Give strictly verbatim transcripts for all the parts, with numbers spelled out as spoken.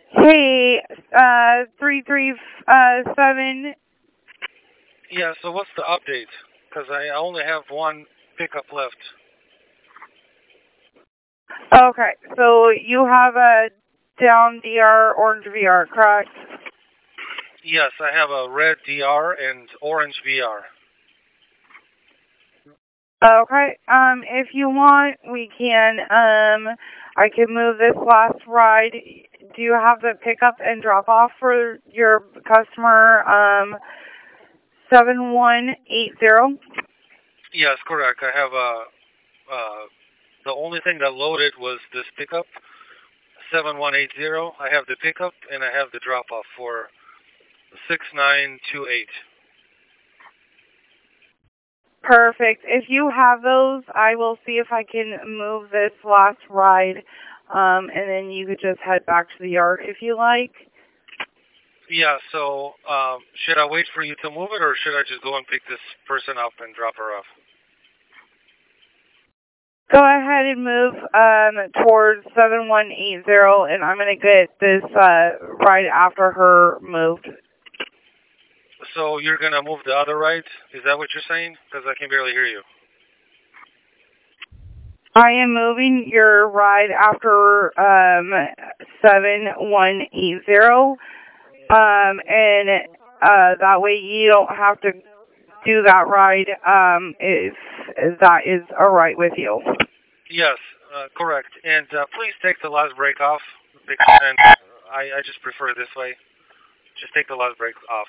Hey, uh, three three uh seven. Yeah, so what's the update? Because I only have one pickup left. Okay, so you have a down D R orange V R, correct? Yes, I have a red D R and orange V R. Okay, um, if you want, we can, um, I can move this last ride. Do you have the pickup and drop off for your customer, um, seven one eight zero? Yes, correct. I have a. Uh, the only thing that loaded was this pickup, seven one eight zero. I have the pickup and I have the drop off for six nine two eight. Perfect. If you have those, I will see if I can move this last ride, um, and then you could just head back to the yard if you like. Yeah, so um, should I wait for you to move it or should I just go and pick this person up and drop her off? Go ahead and move um, towards seven one eight zero, and I'm going to get this uh, right after her moved. So you're going to move the other right? Is that what you're saying? Because I can barely hear you. I am moving your ride after um, seven one eight zero, um, and uh, that way you don't have to do that ride um, if that is all right with you. Yes, uh, correct. And uh, please take the last break off. Because then I, I just prefer this way. Just take the last break off.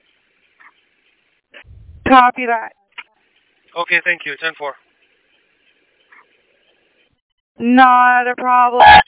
Copy that. Okay, thank you. ten four. Not a problem.